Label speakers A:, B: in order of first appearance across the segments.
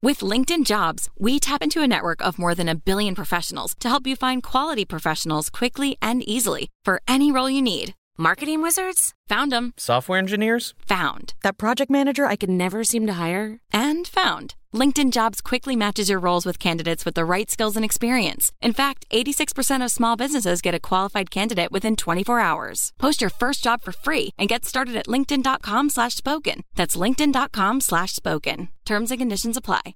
A: With LinkedIn Jobs, we tap into a network of more than 1 billion professionals to help you find quality professionals quickly and easily for any role you need. Marketing wizards? Found them.
B: Software engineers?
A: Found. That project manager I could never seem to hire? And found. LinkedIn Jobs quickly matches your roles with candidates with the right skills and experience. In fact, 86% of small businesses get a qualified candidate within 24 hours. Post your first job for free and get started at linkedin.com/spoken. That's linkedin.com/spoken. Terms and conditions apply.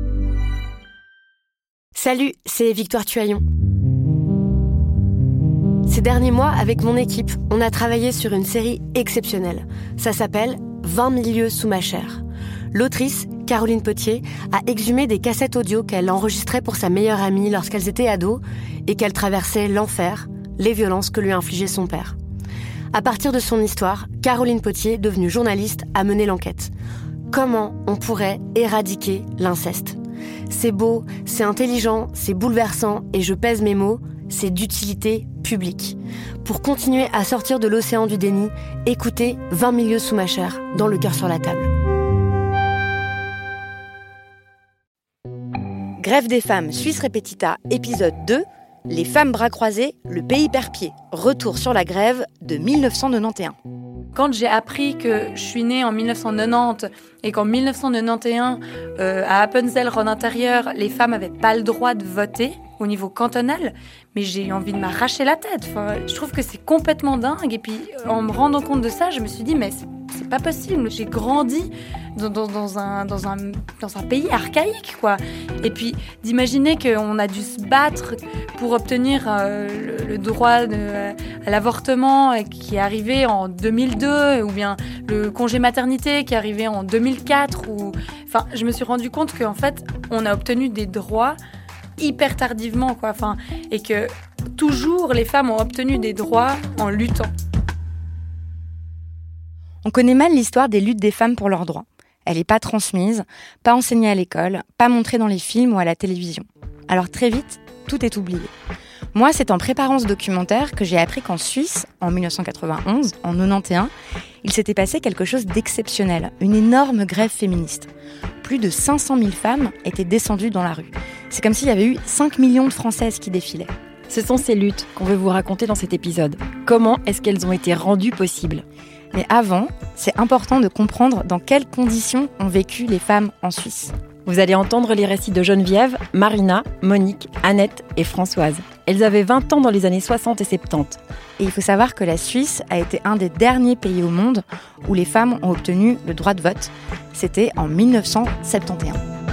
C: Salut, c'est Victoire Tuaillon. Ces derniers mois, avec mon équipe, on a travaillé sur une série exceptionnelle. Ça s'appelle « 20 000 lieues sous ma chair ». L'autrice, Caroline Potier, a exhumé des cassettes audio qu'elle enregistrait pour sa meilleure amie lorsqu'elles étaient ados et qu'elle traversait l'enfer, les violences que lui infligeait son père. À partir de son histoire, Caroline Potier, devenue journaliste, a mené l'enquête. Comment on pourrait éradiquer l'inceste ? C'est beau, c'est intelligent, c'est bouleversant et je pèse mes mots, c'est d'utilité publique. Pour continuer à sortir de l'océan du déni, écoutez 20 000 lieues sous ma chair, dans Le cœur sur la table. Grève des femmes Suisse Repetita, épisode 2, les femmes bras croisés, le pays perd pied. Retour sur la grève de 1991.
D: Quand j'ai appris que je suis née en 1990 et qu'en 1991, à Appenzell, Rhône-Intérieur, les femmes n'avaient pas le droit de voter au niveau cantonal, mais j'ai eu envie de m'arracher la tête. Enfin, je trouve que c'est complètement dingue. Et puis, en me rendant compte de ça, je me suis dit, mais c'est pas possible. J'ai grandi dans un pays archaïque, quoi. Et puis, d'imaginer qu'on a dû se battre pour obtenir le droit à l'avortement qui est arrivé en 2002, ou bien le congé maternité qui est arrivé en 2004. Enfin, je me suis rendu compte qu'en fait, on a obtenu des droits hyper tardivement, quoi. Enfin, et que toujours les femmes ont obtenu des droits en luttant.
C: On connaît mal l'histoire des luttes des femmes pour leurs droits. Elle n'est pas transmise, pas enseignée à l'école, pas montrée dans les films ou à la télévision. Alors très vite, tout est oublié. Moi, c'est en préparant ce documentaire que j'ai appris qu'en Suisse, en 1991, en 91, il s'était passé quelque chose d'exceptionnel, une énorme grève féministe. Plus de 500 000 femmes étaient descendues dans la rue. C'est comme s'il y avait eu 5 millions de Françaises qui défilaient.
E: Ce sont ces luttes qu'on veut vous raconter dans cet épisode. Comment est-ce qu'elles ont été rendues possibles ?
C: Mais avant, c'est important de comprendre dans quelles conditions ont vécu les femmes en Suisse.
E: Vous allez entendre les récits de Geneviève, Marina, Monique, Annette et Françoise. Elles avaient 20 ans dans les années 60 et 70.
C: Et il faut savoir que la Suisse a été un des derniers pays au monde où les femmes ont obtenu le droit de vote. C'était en 1971.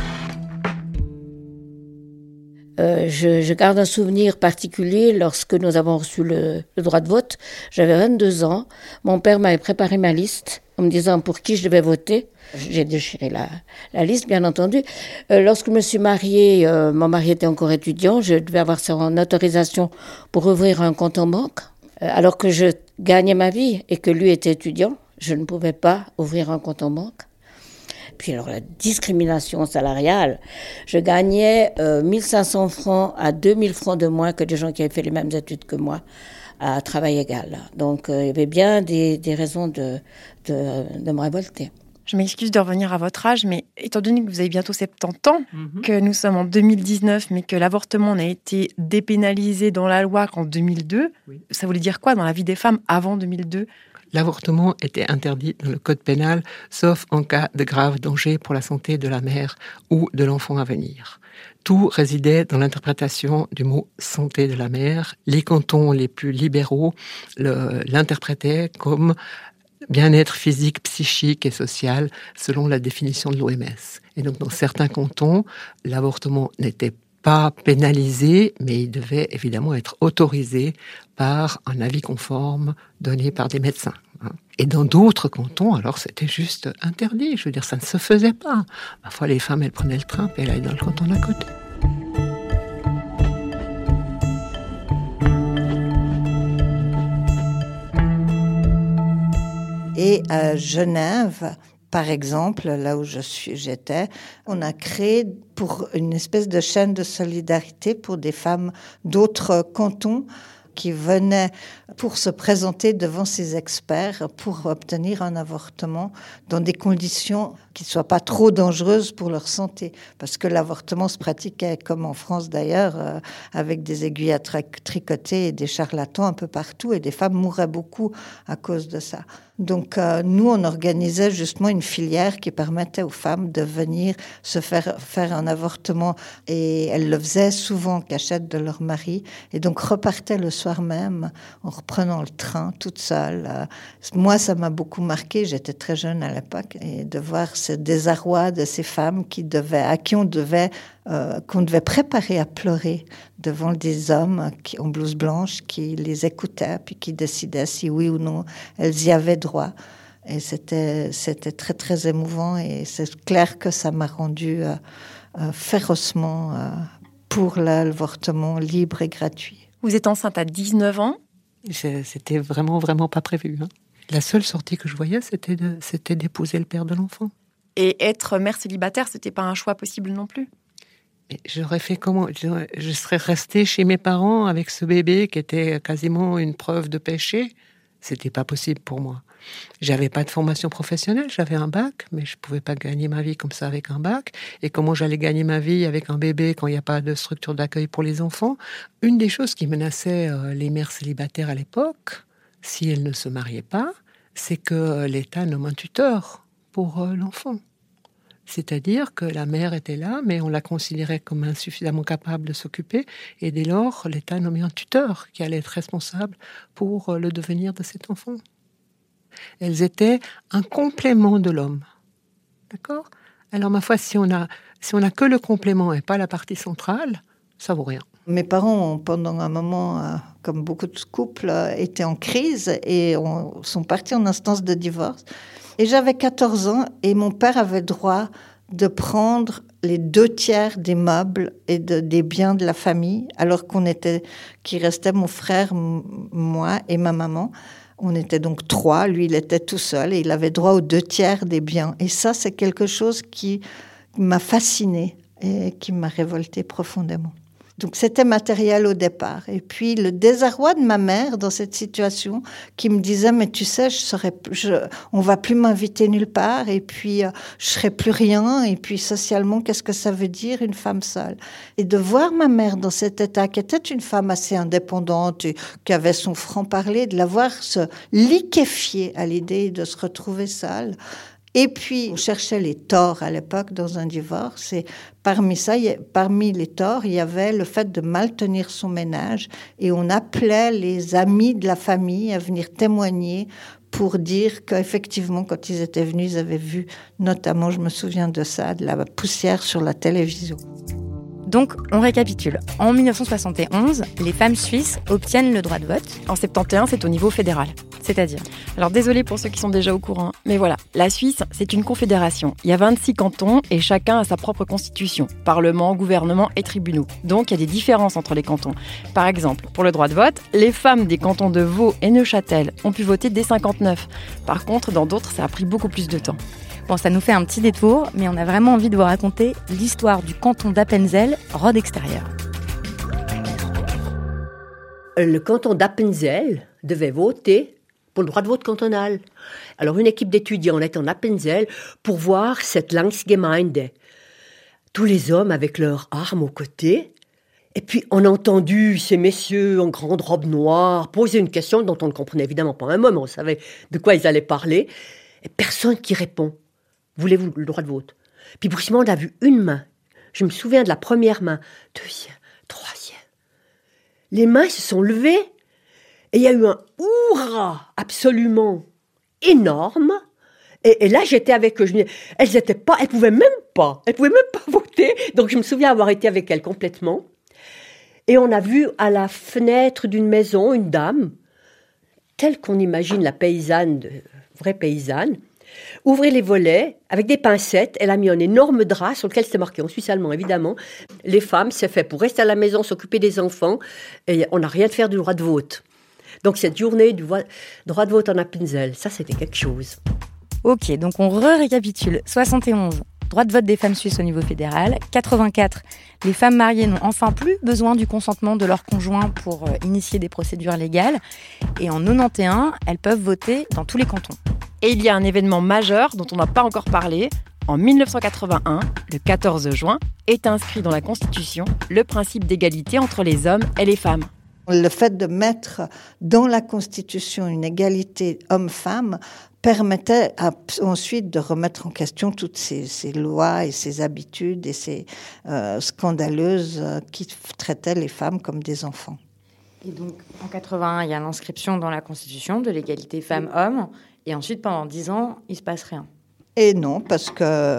F: Je garde un souvenir particulier lorsque nous avons reçu le droit de vote. J'avais 22 ans. Mon père m'avait préparé ma liste en me disant pour qui je devais voter. J'ai déchiré la liste, bien entendu. Lorsque je me suis mariée, mon mari était encore étudiant. Je devais avoir son autorisation pour ouvrir un compte en banque. Alors que je gagnais ma vie et que lui était étudiant, je ne pouvais pas ouvrir un compte en banque. Puis alors la discrimination salariale, je gagnais 1500 francs à 2000 francs de moins que des gens qui avaient fait les mêmes études que moi à travail égal. Donc il y avait bien des raisons de me révolter.
G: Je m'excuse de revenir à votre âge, mais étant donné que vous avez bientôt 70 ans, que nous sommes en 2019, mais que l'avortement n'a été dépénalisé dans la loi qu'en 2002, oui. Ça voulait dire quoi dans la vie des femmes avant 2002 ?
H: L'avortement était interdit dans le code pénal, sauf en cas de grave danger pour la santé de la mère ou de l'enfant à venir. Tout résidait dans l'interprétation du mot « santé de la mère ». Les cantons les plus libéraux l'interprétaient comme bien-être physique, psychique et social, selon la définition de l'OMS. Et donc, dans certains cantons, l'avortement n'était pas pénalisé, mais il devait évidemment être autorisé par un avis conforme donné par des médecins. Et dans d'autres cantons, alors c'était juste interdit. Je veux dire, ça ne se faisait pas. Parfois, les femmes, elles prenaient le train et elles allaient dans le canton d'à côté.
I: Et à Genève, par exemple, là où j'étais, on a créé pour une espèce de chaîne de solidarité pour des femmes d'autres cantons qui venaient pour se présenter devant ces experts pour obtenir un avortement dans des conditions qui ne soient pas trop dangereuses pour leur santé. Parce que l'avortement se pratiquait, comme en France d'ailleurs, avec des aiguilles à tricoter et des charlatans un peu partout, et des femmes mouraient beaucoup à cause de ça. Donc nous, on organisait justement une filière qui permettait aux femmes de venir se faire un avortement, et elles le faisaient souvent en cachette de leur mari, et donc repartaient le soir même en reprenant le train toute seule. Moi, ça m'a beaucoup marqué, j'étais très jeune à l'époque, et de voir ce désarroi de ces femmes qu'on devait préparer à pleurer devant des hommes en blouse blanche qui les écoutaient puis qui décidaient si oui ou non elles y avaient droit. Et c'était très très émouvant, et c'est clair que ça m'a rendue férocement pour l'avortement libre et gratuit.
G: Vous êtes enceinte à 19 ans ?
H: C'était vraiment pas prévu. La seule sortie que je voyais, c'était d'épouser le père de l'enfant.
G: Et être mère célibataire, c'était pas un choix possible non plus ?
H: Et j'aurais fait comment ? Je serais restée chez mes parents avec ce bébé qui était quasiment une preuve de péché. C'était pas possible pour moi. J'avais pas de formation professionnelle, j'avais un bac, mais je pouvais pas gagner ma vie comme ça avec un bac. Et comment j'allais gagner ma vie avec un bébé quand il n'y a pas de structure d'accueil pour les enfants ? Une des choses qui menaçait les mères célibataires à l'époque, si elles ne se mariaient pas, c'est que l'État nomme un tuteur pour l'enfant. C'est-à-dire que la mère était là, mais on la considérait comme insuffisamment capable de s'occuper, et dès lors, l'État nommait un tuteur qui allait être responsable pour le devenir de cet enfant. Elles étaient un complément de l'homme. D'accord ? Alors, ma foi, si on a que le complément et pas la partie centrale, ça vaut rien.
I: Mes parents ont, pendant un moment, comme beaucoup de couples, été en crise et sont partis en instance de divorce. Et j'avais 14 ans et mon père avait droit de prendre les 2/3 des meubles et des biens de la famille, alors qu'il restait mon frère, moi et ma maman. On était donc 3, lui il était tout seul et il avait droit aux 2/3 des biens. Et ça, c'est quelque chose qui m'a fascinée et qui m'a révoltée profondément. Donc c'était matériel au départ. Et puis le désarroi de ma mère dans cette situation qui me disait « mais tu sais, on va plus m'inviter nulle part et puis je serai plus rien et puis socialement, qu'est-ce que ça veut dire une femme seule ?» Et de voir ma mère dans cet état, qui était une femme assez indépendante, et qui avait son franc-parler, de la voir se liquéfier à l'idée de se retrouver seule. Et puis, on cherchait les torts à l'époque dans un divorce. Et parmi les torts, il y avait le fait de mal tenir son ménage. Et on appelait les amis de la famille à venir témoigner pour dire qu'effectivement, quand ils étaient venus, ils avaient vu, notamment, je me souviens de ça, de la poussière sur la télévision.
D: Donc, on récapitule. En 1971, les femmes suisses obtiennent le droit de vote.
G: En 71, c'est au niveau fédéral.
D: C'est-à-dire ?
G: Alors, désolé pour ceux qui sont déjà au courant, mais voilà, la Suisse, c'est une confédération. Il y a 26 cantons et chacun a sa propre constitution, parlement, gouvernement et tribunaux. Donc, il y a des différences entre les cantons. Par exemple, pour le droit de vote, les femmes des cantons de Vaud et Neuchâtel ont pu voter dès 59. Par contre, dans d'autres, ça a pris beaucoup plus de temps.
D: Bon, ça nous fait un petit détour, mais on a vraiment envie de vous raconter l'histoire du canton d'Appenzell, Rhodes extérieur.
B: Le canton d'Appenzell devait voter pour le droit de vote cantonal. Alors une équipe d'étudiants est en Appenzell pour voir cette Landsgemeinde. Tous les hommes avec leurs armes aux côtés. Et puis on a entendu ces messieurs en grande robe noire poser une question dont on ne comprenait évidemment pas un mot, mais on savait de quoi ils allaient parler. Et personne qui répond. Voulez-vous le droit de vote ? Puis brusquement, on a vu une main. Je me souviens de la première main, deuxième, troisième. Les mains se sont levées et il y a eu un hurrah absolument énorme. Et là, j'étais avec eux. Elles pouvaient même pas voter. Donc, je me souviens avoir été avec elles complètement. Et on a vu à la fenêtre d'une maison une dame, telle qu'on imagine la paysanne, vraie paysanne, ouvrir les volets avec des pincettes. Elle a mis un énorme drap sur lequel c'était marqué en suisse allemand, évidemment. Les femmes, c'est fait pour rester à la maison, s'occuper des enfants, et on n'a rien de faire du droit de vote. Donc cette journée du droit de vote en Appenzell, ça c'était quelque chose.
D: Ok, donc on récapitule. 71, Droit de vote des femmes suisses au niveau fédéral. 84, les femmes mariées n'ont enfin plus besoin du consentement de leur conjoint pour initier des procédures légales. Et en 91, elles peuvent voter dans tous les cantons.
E: Et il y a un événement majeur dont on n'a pas encore parlé. En 1981, le 14 juin, est inscrit dans la Constitution le principe d'égalité entre les hommes et les femmes.
I: Le fait de mettre dans la Constitution une égalité homme-femme permettait ensuite de remettre en question toutes ces lois et ces habitudes et ces scandaleuses qui traitaient les femmes comme des enfants.
D: Et donc, en 81, il y a l'inscription dans la Constitution de l'égalité femmes-hommes. Et ensuite, pendant 10 ans, il ne se passe rien.
I: Et non, parce que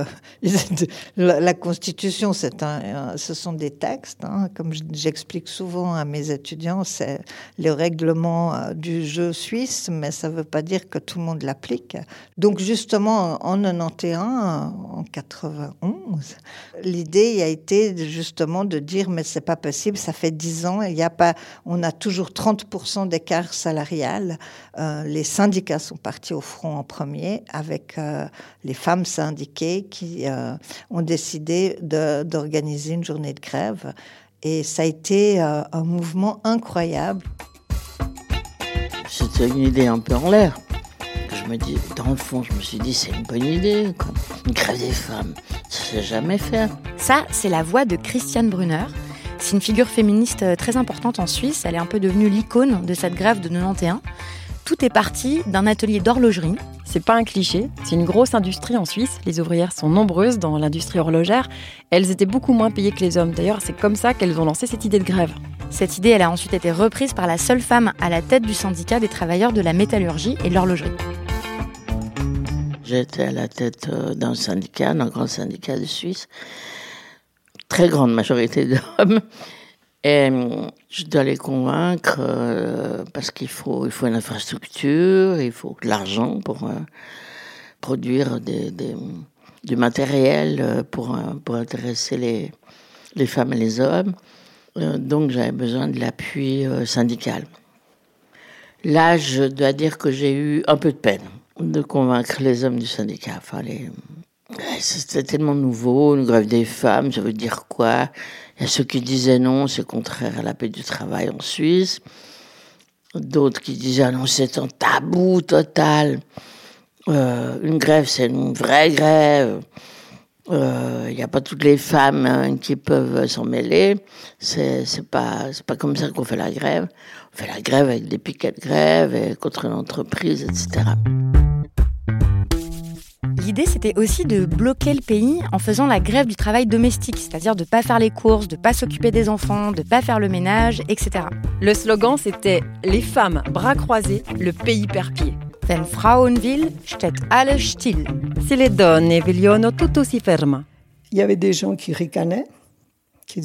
I: la Constitution, ce sont des textes. Comme j'explique souvent à mes étudiants, c'est le règlement du jeu suisse, mais ça ne veut pas dire que tout le monde l'applique. Donc justement, en 91, en 91, l'idée a été justement de dire, mais c'est pas possible, ça fait 10 ans, on a toujours 30% d'écart salarial. Les syndicats sont partis au front en premier avec les femmes syndiquées qui ont décidé d'organiser une journée de grève. Et ça a été un mouvement incroyable.
J: C'était une idée un peu en l'air. Je me dis, dans le fond, je me suis dit, c'est une bonne idée, quoi. Une grève des femmes, ça ne s'est jamais fait.
D: Ça, c'est la voix de Christiane Brunner. C'est une figure féministe très importante en Suisse. Elle est un peu devenue l'icône de cette grève de 91. Tout est parti d'un atelier d'horlogerie.
E: C'est pas un cliché, c'est une grosse industrie en Suisse. Les ouvrières sont nombreuses dans l'industrie horlogère. Elles étaient beaucoup moins payées que les hommes. D'ailleurs, c'est comme ça qu'elles ont lancé cette idée de grève.
D: Cette idée, elle a ensuite été reprise par la seule femme à la tête du syndicat des travailleurs de la métallurgie et de l'horlogerie.
J: J'étais à la tête d'un syndicat, d'un grand syndicat de Suisse. Très grande majorité d'hommes. Et je dois les convaincre parce qu'il faut une infrastructure, il faut de l'argent pour produire du matériel pour intéresser les femmes et les hommes. Donc j'avais besoin de l'appui syndical. Là, je dois dire que j'ai eu un peu de peine de convaincre les hommes du syndicat. Enfin, c'était tellement nouveau, une grève des femmes, ça veut dire quoi ? Il y a ceux qui disaient non, c'est contraire à la paix du travail en Suisse. D'autres qui disaient non, c'est un tabou total. Une grève, c'est une vraie grève. Il n'y a pas toutes les femmes qui peuvent s'en mêler. C'est pas comme ça qu'on fait la grève. On fait la grève avec des piquets de grève et contre l'entreprise, etc.
D: L'idée, c'était aussi de bloquer le pays en faisant la grève du travail domestique, c'est-à-dire de ne pas faire les courses, de ne pas s'occuper des enfants, de ne pas faire le ménage, etc.
E: Le slogan, c'était « Les femmes, bras croisés, le pays perd pied ».
D: Wenn Frauen will, steht alles still.
E: Si le donne vogliono tutto si ferma.
K: Il y avait des gens qui ricanaient, qui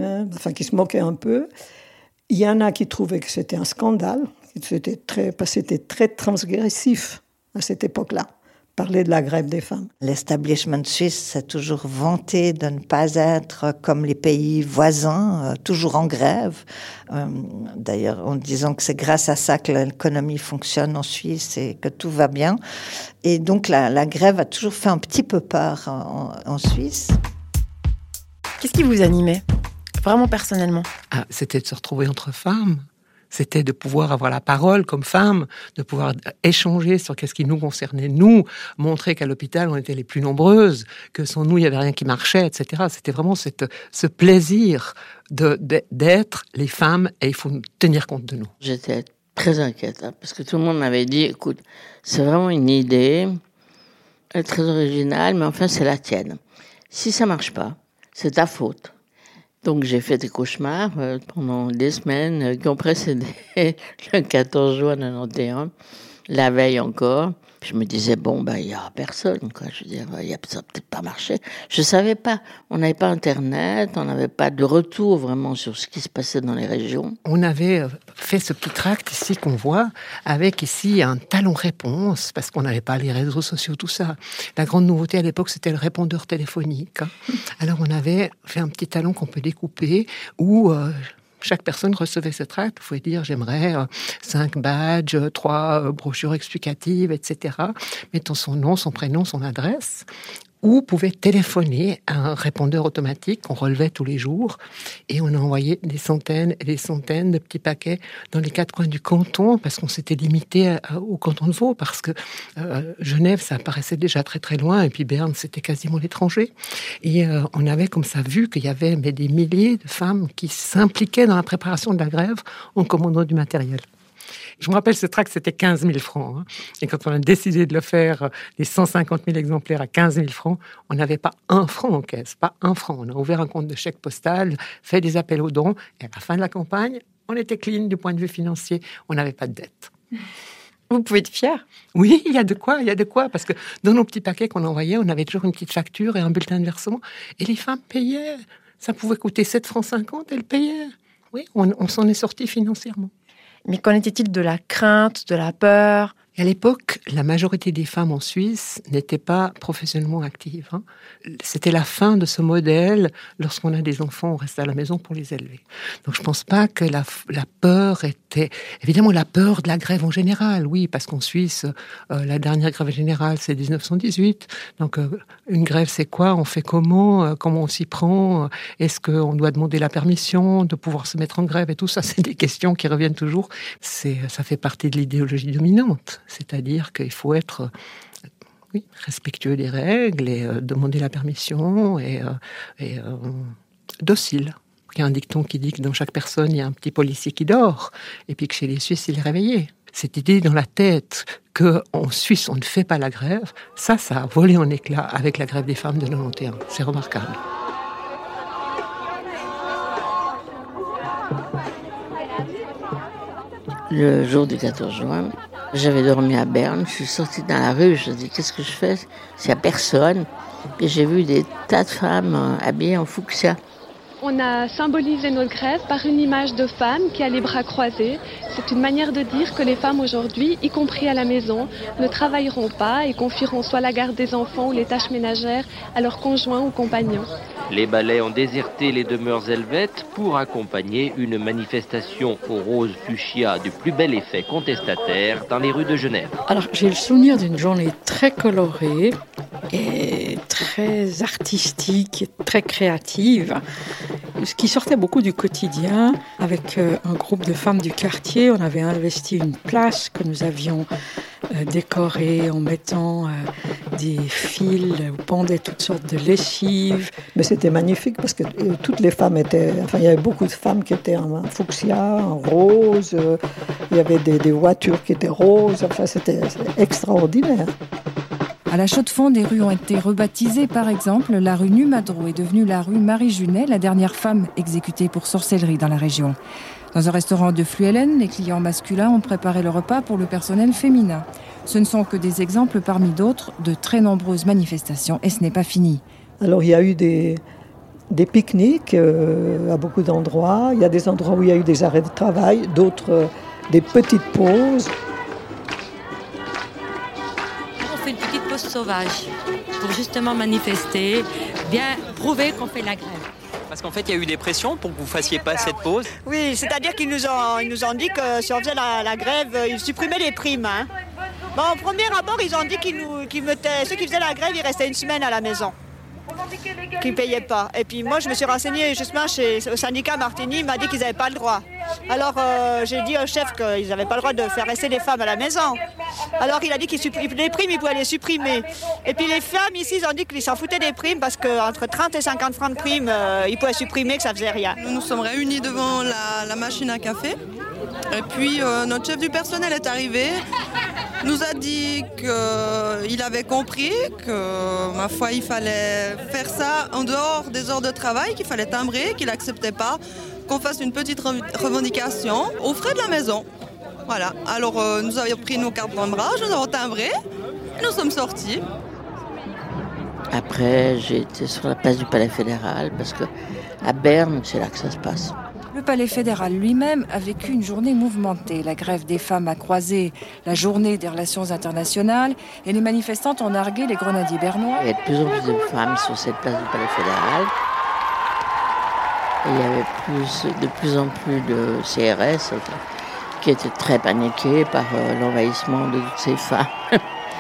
K: se moquaient un peu. Il y en a qui trouvaient que c'était un scandale, parce que c'était très transgressif à cette époque-là. Parler de la grève des femmes.
I: L'establishment suisse s'est toujours vanté de ne pas être comme les pays voisins, toujours en grève. D'ailleurs, en disant que c'est grâce à ça que l'économie fonctionne en Suisse et que tout va bien. Et donc, la grève a toujours fait un petit peu peur en Suisse.
G: Qu'est-ce qui vous animait, vraiment personnellement ?
H: C'était de se retrouver entre femmes. C'était de pouvoir avoir la parole comme femme, de pouvoir échanger sur qu'est-ce qui nous concernait, nous, montrer qu'à l'hôpital, on était les plus nombreuses, que sans nous, il n'y avait rien qui marchait, etc. C'était vraiment ce plaisir d'être les femmes et il faut tenir compte de nous.
J: J'étais très inquiète parce que tout le monde m'avait dit, écoute, c'est vraiment une idée, elle est très originale, mais enfin, c'est la tienne. Si ça ne marche pas, c'est ta faute. Donc j'ai fait des cauchemars pendant des semaines qui ont précédé le 14 juin 91, la veille encore. Puis je me disais, il y a personne, quoi. Je veux dire, ça n'a peut-être pas marché. Je savais pas. On n'avait pas Internet, on n'avait pas de retour vraiment sur ce qui se passait dans les régions.
H: On avait fait ce petit tract ici qu'on voit, avec ici un talon réponse, parce qu'on n'avait pas les réseaux sociaux, tout ça. La grande nouveauté à l'époque, c'était le répondeur téléphonique. Alors on avait fait un petit talon qu'on peut découper, où... chaque personne recevait ce tract. Vous pouvez dire, j'aimerais 5 badges, 3 brochures explicatives, etc. Mettant son nom, son prénom, son adresse. ou pouvaient téléphoner à un répondeur automatique qu'on relevait tous les jours, et on a envoyé des centaines et des centaines de petits paquets dans les 4 coins du canton, parce qu'on s'était limité au canton de Vaud, parce que Genève, ça paraissait déjà très très loin, et puis Berne, c'était quasiment l'étranger. Et on avait comme ça vu qu'il y avait des milliers de femmes qui s'impliquaient dans la préparation de la grève en commandant du matériel. Je me rappelle, ce tract, c'était 15 000 francs. Hein. Et quand on a décidé de le faire, les 150 000 exemplaires à 15 000 francs, on n'avait pas un franc en caisse, pas un franc. On a ouvert un compte de chèque postal, fait des appels aux dons, et à la fin de la campagne, on était clean du point de vue financier. On n'avait pas de dette.
G: Vous pouvez être fier.
H: Oui, il y a de quoi, parce que dans nos petits paquets qu'on envoyait, on avait toujours une petite facture et un bulletin de versement, et les femmes payaient. Ça pouvait coûter 7,50 francs, elles payaient. Oui, on s'en est sorti financièrement.
G: Mais qu'en était-il de la crainte, de la peur ?
H: À l'époque, la majorité des femmes en Suisse n'étaient pas professionnellement actives. Hein. C'était la fin de ce modèle. Lorsqu'on a des enfants, on reste à la maison pour les élever. Donc je ne pense pas que la peur était... Évidemment, la peur de la grève en général, oui, parce qu'en Suisse, la dernière grève générale, c'est 1918. Donc une grève, c'est quoi ? On fait comment on s'y prend ? Est-ce qu'on doit demander la permission de pouvoir se mettre en grève ? Et tout ça, c'est des questions qui reviennent toujours. Ça fait partie de l'idéologie dominante. C'est-à-dire qu'il faut être respectueux des règles et demander la permission et docile. Il y a un dicton qui dit que dans chaque personne, il y a un petit policier qui dort, et puis que chez les Suisses, il est réveillé. Cette idée dans la tête qu'en Suisse, on ne fait pas la grève, ça a volé en éclats avec la grève des femmes de 91. C'est remarquable.
J: Le jour du 14 juin, j'avais dormi à Berne, je suis sortie dans la rue, je me dis qu'est-ce que je fais s'il n'y a personne. Et j'ai vu des tas de femmes habillées en fuchsia.
L: On a symbolisé notre grève par une image de femme qui a les bras croisés. C'est une manière de dire que les femmes aujourd'hui, y compris à la maison, ne travailleront pas et confieront soit la garde des enfants ou les tâches ménagères à leurs conjoints ou compagnons.
M: Les balais ont déserté les demeures helvètes pour accompagner une manifestation au rose fuchsia du plus bel effet contestataire dans les rues de Genève.
N: Alors j'ai le souvenir d'une journée très colorée et très artistique, et très créative, ce qui sortait beaucoup du quotidien. Avec un groupe de femmes du quartier, on avait investi une place que nous avions décorée en mettant des fils où pendaient toutes sortes de lessives.
K: Mais c'était magnifique parce que toutes les femmes étaient... Enfin, il y avait beaucoup de femmes qui étaient en fuchsia, en rose. Il y avait des voitures qui étaient roses. Enfin, c'était extraordinaire.
O: À la Chaux-de-Fonds, des rues ont été rebaptisées. Par exemple, la rue Numadro est devenue la rue Marie-Junet, la dernière femme exécutée pour sorcellerie dans la région. Dans un restaurant de Fluellen, les clients masculins ont préparé le repas pour le personnel féminin. Ce ne sont que des exemples parmi d'autres de très nombreuses manifestations et ce n'est pas fini.
K: Alors il y a eu des pique-niques à beaucoup d'endroits. Il y a des endroits où il y a eu des arrêts de travail, d'autres des petites pauses.
P: On fait une petite pause sauvage pour justement manifester, bien prouver qu'on fait la grève.
Q: Parce qu'en fait, il y a eu des pressions pour que vous ne fassiez pas cette pause.
R: Oui, c'est-à-dire qu'ils nous ont dit que si on faisait la grève, ils supprimaient les primes. Hein. Bon, au premier abord, ils ont dit qu'ils mettaient, ceux qui faisaient la grève, ils restaient une semaine à la maison, qu'ils ne payaient pas. Et puis moi, je me suis renseignée justement au syndicat Martini, il m'a dit qu'ils n'avaient pas le droit. Alors j'ai dit au chef qu'ils n'avaient pas le droit de faire rester les femmes à la maison. Alors il a dit qu'ils les primes, ils pouvaient les supprimer. Et puis les femmes ici, ils ont dit qu'ils s'en foutaient des primes parce qu'entre 30 et 50 francs de primes, ils pouvaient supprimer, que ça faisait rien.
S: Nous nous sommes réunis devant la machine à café. Et puis notre chef du personnel est arrivé, nous a dit qu'il avait compris que, ma foi, il fallait faire ça en dehors des heures de travail, qu'il fallait timbrer, qu'il n'acceptait pas qu'on fasse une petite revendication aux frais de la maison. Voilà, alors nous avions pris nos cartes membrage, nous avons timbré, et nous sommes sortis.
J: Après, j'ai été sur la place du Palais fédéral, parce qu'à Berne, c'est là que ça se passe.
O: Le Palais fédéral lui-même a vécu une journée mouvementée. La grève des femmes a croisé la journée des relations internationales et les manifestantes ont nargué les grenadiers bernois.
J: Il y avait de plus en plus de femmes sur cette place du Palais fédéral. Et il y avait de plus en plus de CRS qui étaient très paniqués par l'envahissement de toutes ces femmes.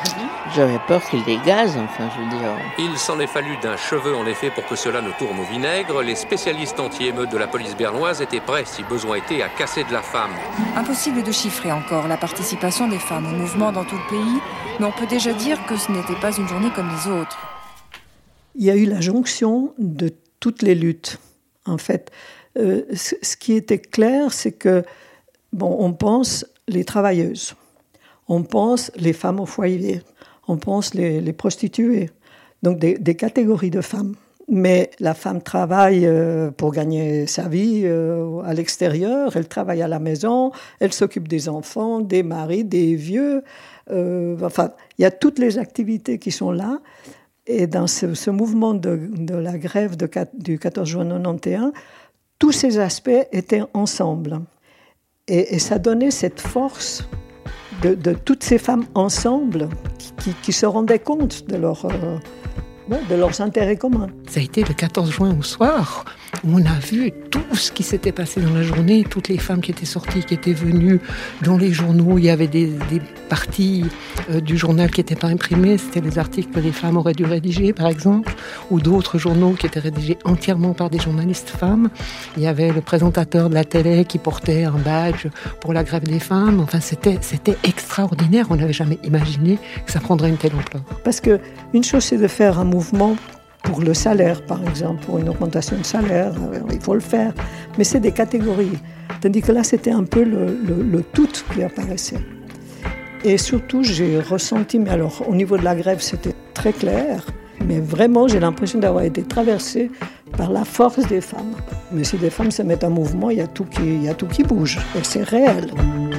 J: J'avais peur qu'il les gaze, enfin, je veux dire.
T: Il s'en est fallu d'un cheveu, en effet, pour que cela ne tourne au vinaigre. Les spécialistes anti-émeutes de la police bernoise étaient prêts, si besoin était, à casser de la femme.
O: Impossible de chiffrer encore la participation des femmes au mouvement dans tout le pays, mais on peut déjà dire que ce n'était pas une journée comme les autres.
K: Il y a eu la jonction de toutes les luttes, en fait. Ce qui était clair, c'est que, on pense les travailleuses, on pense les femmes au foyer, on pense les prostituées, donc des catégories de femmes. Mais la femme travaille pour gagner sa vie à l'extérieur, elle travaille à la maison, elle s'occupe des enfants, des maris, des vieux. Il y a toutes les activités qui sont là. Et dans ce mouvement de la grève du 14 juin 1991, tous ces aspects étaient ensemble. Et ça donnait cette force de toutes ces femmes ensemble qui se rendaient compte de leurs intérêts communs.
H: Ça a été le 14 juin au soir, où on a vu tout ce qui s'était passé dans la journée, toutes les femmes qui étaient sorties, qui étaient venues dans les journaux. Il y avait des parties du journal qui n'étaient pas imprimées, c'était les articles que les femmes auraient dû rédiger, par exemple, ou d'autres journaux qui étaient rédigés entièrement par des journalistes femmes. Il y avait le présentateur de la télé qui portait un badge pour la grève des femmes. Enfin, c'était extraordinaire. On n'avait jamais imaginé que ça prendrait une telle ampleur.
K: Parce qu'une chose, c'est de faire un mouvement pour le salaire, par exemple, pour une augmentation de salaire, il faut le faire. Mais c'est des catégories. Tandis que là, c'était un peu le tout qui apparaissait. Et surtout, j'ai ressenti, mais alors, au niveau de la grève, c'était très clair, mais vraiment, j'ai l'impression d'avoir été traversée par la force des femmes. Mais si des femmes se mettent en mouvement, il y a tout qui bouge, et c'est réel.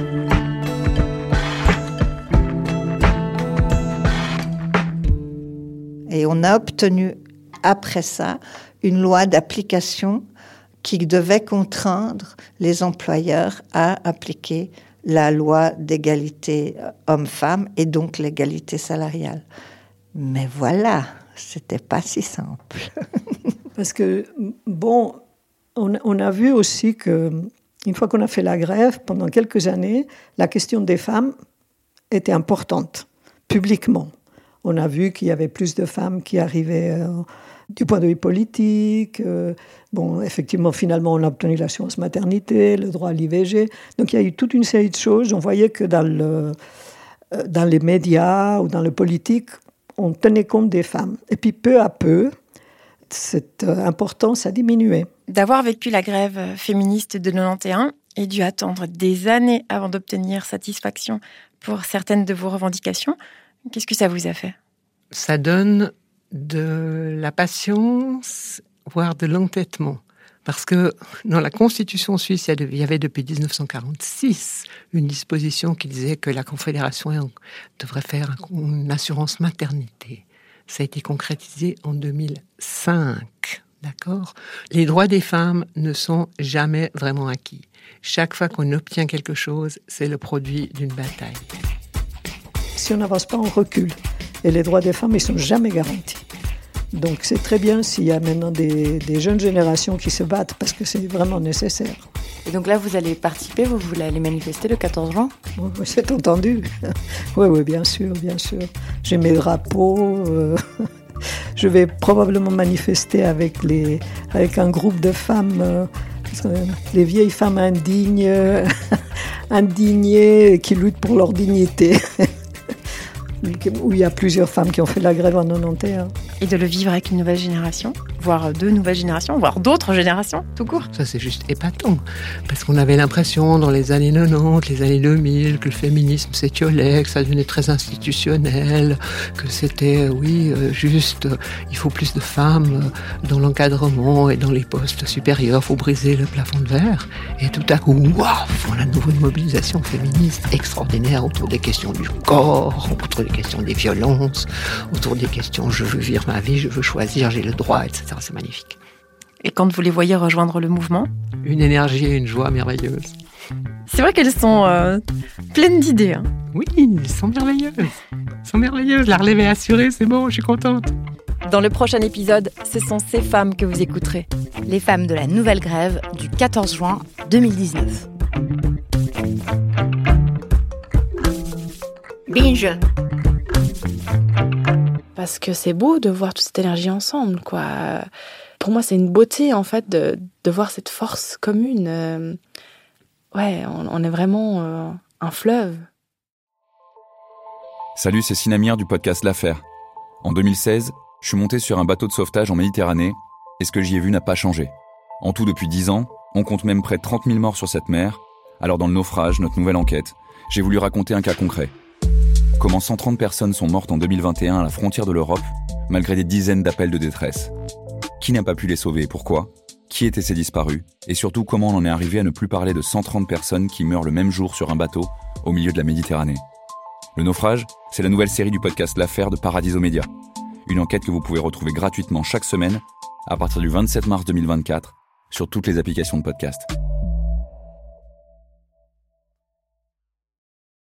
I: Et on a obtenu, après ça, une loi d'application qui devait contraindre les employeurs à appliquer la loi d'égalité homme-femme et donc l'égalité salariale. Mais voilà, c'était pas si simple.
K: Parce que, on a vu aussi qu'une fois qu'on a fait la grève, pendant quelques années, la question des femmes était importante, publiquement. On a vu qu'il y avait plus de femmes qui arrivaient du point de vue politique. Effectivement, finalement, on a obtenu l'assurance maternité, le droit à l'IVG. Donc, il y a eu toute une série de choses. On voyait que dans les médias ou dans le politique, on tenait compte des femmes. Et puis, peu à peu, cette importance a diminué.
G: D'avoir vécu la grève féministe de 91 et dû attendre des années avant d'obtenir satisfaction pour certaines de vos revendications, qu'est-ce que ça vous a fait ?
H: Ça donne de la patience, voire de l'entêtement. Parce que dans la Constitution suisse, il y avait depuis 1946 une disposition qui disait que la Confédération devrait faire une assurance maternité. Ça a été concrétisé en 2005, d'accord ? Les droits des femmes ne sont jamais vraiment acquis. Chaque fois qu'on obtient quelque chose, c'est le produit d'une bataille.
K: Si on n'avance pas, on recule. Et les droits des femmes, ils ne sont jamais garantis. Donc c'est très bien s'il y a maintenant des jeunes générations qui se battent, parce que c'est vraiment nécessaire.
E: Et donc là, vous allez participer, vous voulez aller manifester le 14 juin ?
K: Oui, c'est entendu. Oui, bien sûr. J'ai mes drapeaux. Je vais probablement manifester avec un groupe de femmes, les vieilles femmes indignées qui luttent pour leur dignité. Où il y a plusieurs femmes qui ont fait la grève en 91.
G: Et de le vivre avec une nouvelle génération, voire deux nouvelles générations, voire d'autres générations, tout court.
H: Ça, c'est juste épatant. Parce qu'on avait l'impression, dans les années 90, les années 2000, que le féminisme s'étiolait, que ça devenait très institutionnel, que c'était, juste, il faut plus de femmes dans l'encadrement et dans les postes supérieurs, il faut briser le plafond de verre. Et tout à coup, voilà de nouveau une mobilisation féministe extraordinaire autour des questions du corps, autour des questions des violences, autour des questions je veux vivre ma vie, je veux choisir, j'ai le droit, etc. C'est magnifique.
G: Et quand vous les voyez rejoindre le mouvement ?
H: Une énergie et une joie merveilleuses.
G: C'est vrai qu'elles sont pleines d'idées. Hein.
H: Oui, elles sont merveilleuses. La relève est assurée, c'est bon, je suis contente.
G: Dans le prochain épisode, ce sont ces femmes que vous écouterez.
E: Les femmes de la nouvelle grève du 14 juin 2019.
B: Binge.
U: parce que c'est beau de voir toute cette énergie ensemble, quoi. Pour moi, c'est une beauté, en fait, de voir cette force commune. Ouais, on est vraiment un fleuve.
V: Salut, c'est Sinamir du podcast L'Affaire. En 2016, je suis monté sur un bateau de sauvetage en Méditerranée et ce que j'y ai vu n'a pas changé. En tout, depuis 10 ans, on compte même près de 30 000 morts sur cette mer. Alors dans le naufrage, notre nouvelle enquête, j'ai voulu raconter un cas concret. Comment 130 personnes sont mortes en 2021 à la frontière de l'Europe, malgré des dizaines d'appels de détresse. Qui n'a pas pu les sauver et pourquoi ? Qui étaient ces disparus ? Et surtout, comment on en est arrivé à ne plus parler de 130 personnes qui meurent le même jour sur un bateau au milieu de la Méditerranée ? Le naufrage, c'est la nouvelle série du podcast L'Affaire de Paradiso Média. Une enquête que vous pouvez retrouver gratuitement chaque semaine à partir du 27 mars 2024 sur toutes les applications de podcast.